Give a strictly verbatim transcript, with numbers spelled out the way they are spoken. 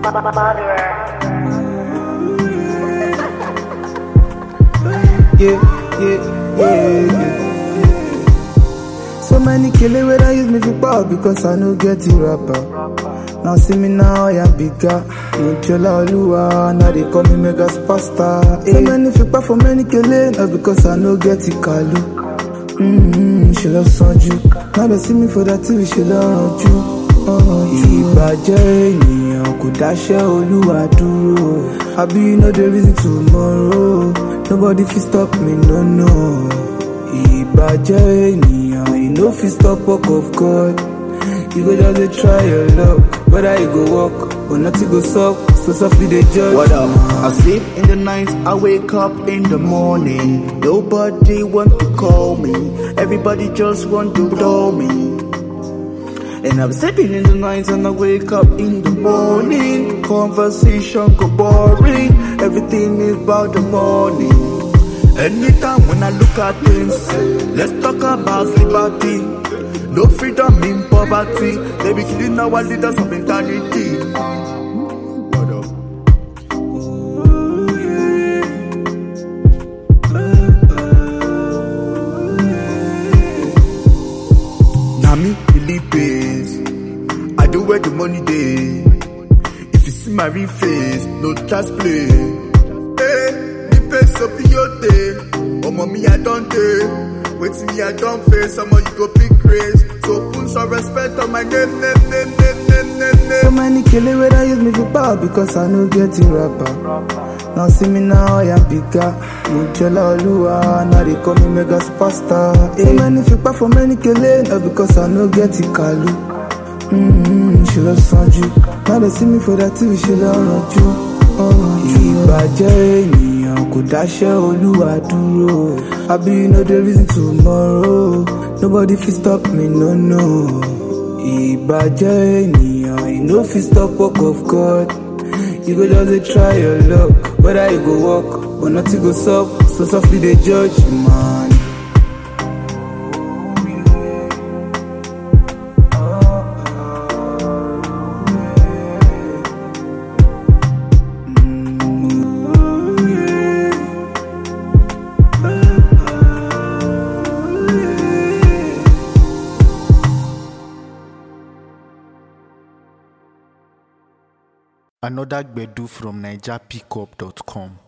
Yeah, yeah, yeah, yeah. So many killer where I use me for power because I no get it rapper. Now see me now, I am bigger. Mujola Oluwa, now they call me mega superstar. So many fipá for many killer, now because I no get it kalu. Mm-hmm, she love Sanju. Now they see me for that T V, she love you. Ìbàjẹ́ ènìyàn kò dáṣẹ́ Olúwa dúró. Àbí you know the reason tomorrow. Nobody fit stop me, no, no. Ìbàjẹ́ ènìyàn, you no fit stop work of God. You go just dey try your luck, whether you go walk or nothing go suck. So softly they judge. What up? I sleep in the night, I wake up in the morning. Nobody want to call me, everybody just want to know me. And I'm sleeping in the night and I wake up in the morning. Conversation go boring, everything is about the money. Anytime when I look at things, let's talk about liberty. No freedom in poverty, they be killing our leaders of mentality. What up? Nami believe this, I do where the money day. If you see my real face, no just play. Hey, the pace of your day. Oh mommy, I don't day. Wait till me, I don't face. Someone you go pick grace. So put some respect on my name, name, name, name, name, name, name. So many killer where I use me for power because I no get it rapper. Now see me now, I am bigger. Mujola Oluwa, now they call me mega superstar. So many fipá for many killer, now because I no get it kalu. Mm-hmm, she love Sanju. Now they see me for that T V, she love you. Ìbàjẹ́ ènìyàn kò dáṣẹ́ Olúwa dúró. Àbí you know the reason tomorrow. Nobody fit stop me, no, no. Ìbàjẹ́ ènìyàn, you no fit stop work of God. You go just dey try your luck, whether you go walk or nothing go suck. So softly they judge, man. Another Gbedu from Niger Pickup dot com.